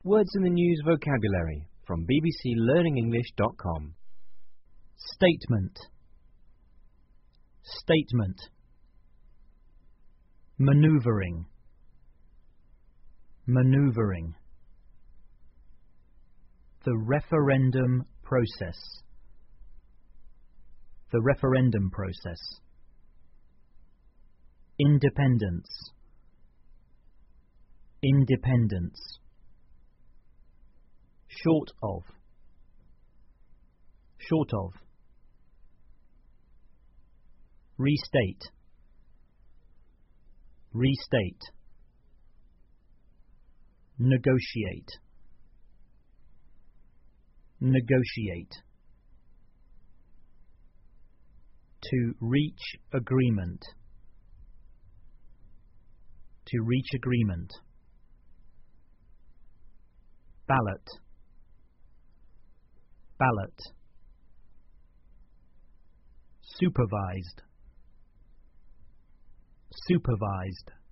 Words in the News vocabulary from bbclearningenglish.com. Statement. Statement. Maneuvering. Maneuvering. The referendum process. The referendum process. Independence. Independence. Short of. Short of. Restate. Restate. Negotiate. Negotiate. To reach agreement. To reach agreement. Ballot. Ballot. Supervised. Supervised.